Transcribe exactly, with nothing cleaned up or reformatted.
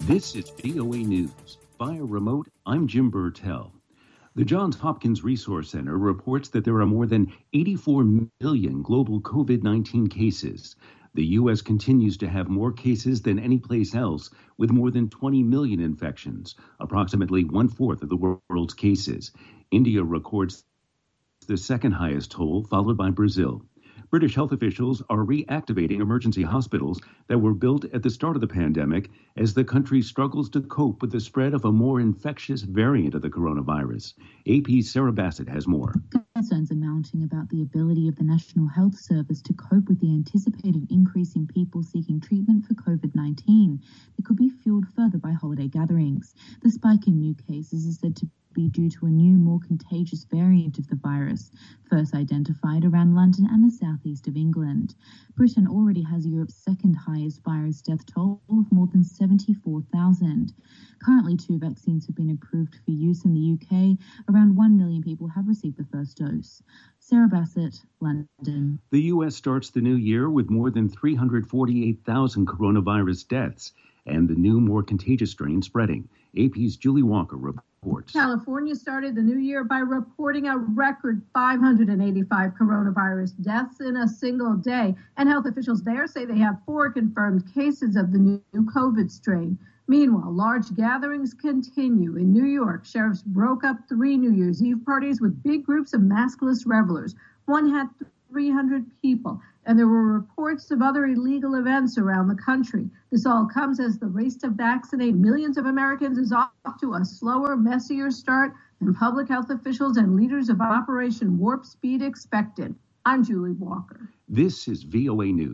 This is V O A News. Via remote, I'm Jim Burtell. The Johns Hopkins Resource Center reports that there are more than eighty-four million global COVID nineteen cases. The U S continues to have more cases than any place else, with more than twenty million infections, approximately one-fourth of the world's cases. India records the second highest toll, followed by Brazil. British health officials are reactivating emergency hospitals that were built at the start of the pandemic as the country struggles to cope with the spread of a more infectious variant of the coronavirus. A P's Sarah Bassett has more. Concerns are mounting about the ability of the National Health Service to cope with the anticipated increase in people seeking treatment for COVID nineteen. It could be fueled further by holiday gatherings. The spike in new cases is said to be due to a new, more contagious variant of the virus, first identified around London and the southeast of England. Britain already has Europe's second highest virus death toll of more than seventy-four thousand. Currently, two vaccines have been approved for use in the U K. Around one million people have received the first dose. Sarah Bassett, London. The U S starts the new year with more than three hundred forty-eight thousand coronavirus deaths and the new, more contagious strain spreading. A P's Julie Walker reports. California started the new year by reporting a record five hundred eighty-five coronavirus deaths in a single day. And health officials there say they have four confirmed cases of the new COVID strain. Meanwhile, large gatherings continue. In New York, sheriffs broke up three New Year's Eve parties with big groups of maskless revelers. One had three hundred people, and there were reports of other illegal events around the country. This all comes as the race to vaccinate millions of Americans is off to a slower, messier start than public health officials and leaders of Operation Warp Speed expected. I'm Julie Walker. This is V O A News.